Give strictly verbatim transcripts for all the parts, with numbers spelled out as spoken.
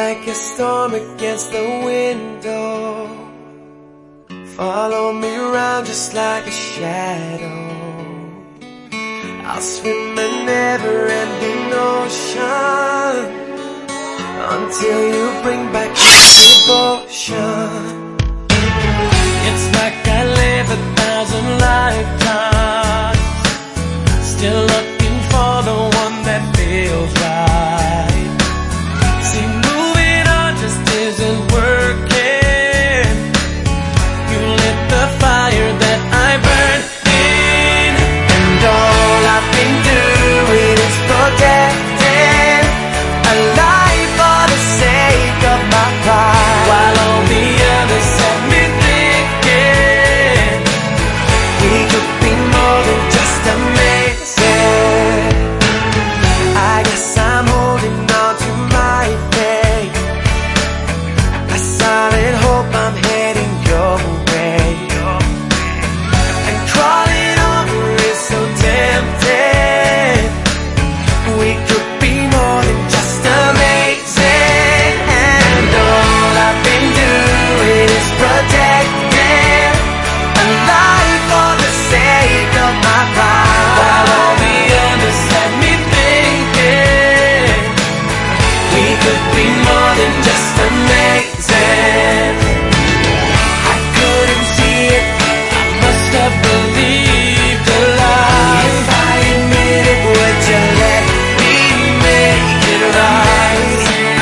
like a storm against the window. Follow me around just like a shadow. I'll swim a never-ending ocean until you bring back your devotion. It's like I live a thousand lifetimes, still looking for the one that feels right. See, moving on just isn't working. You lit the fire that I burn in, and all I've been doing is protecting a life for the sake of my pride, while all the others set me thinking we could be more than just amazing. I guess I'm holding on to my faith, a solid hope I'm heading your way, and crawling over is so tempting. We could be more than just amazing, and all I've been doing is protecting a life for the sake of my pride, while all the others had me thinking we could be more than just amazing. I couldn't see it, I must have believed a lie. If I admit it, would you let me make it right?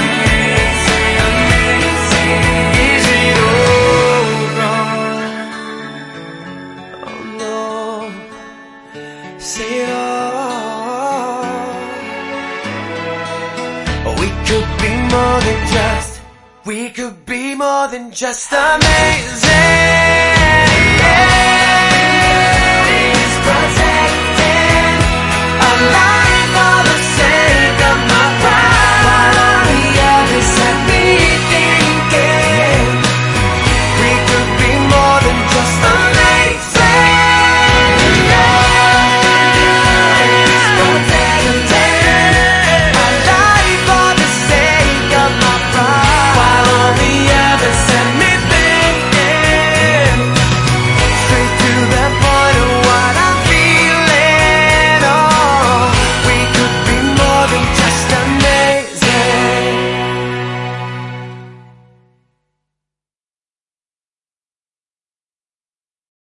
Is it all wrong? Oh no, say it all. We could be more than just, we could be more than just amazing.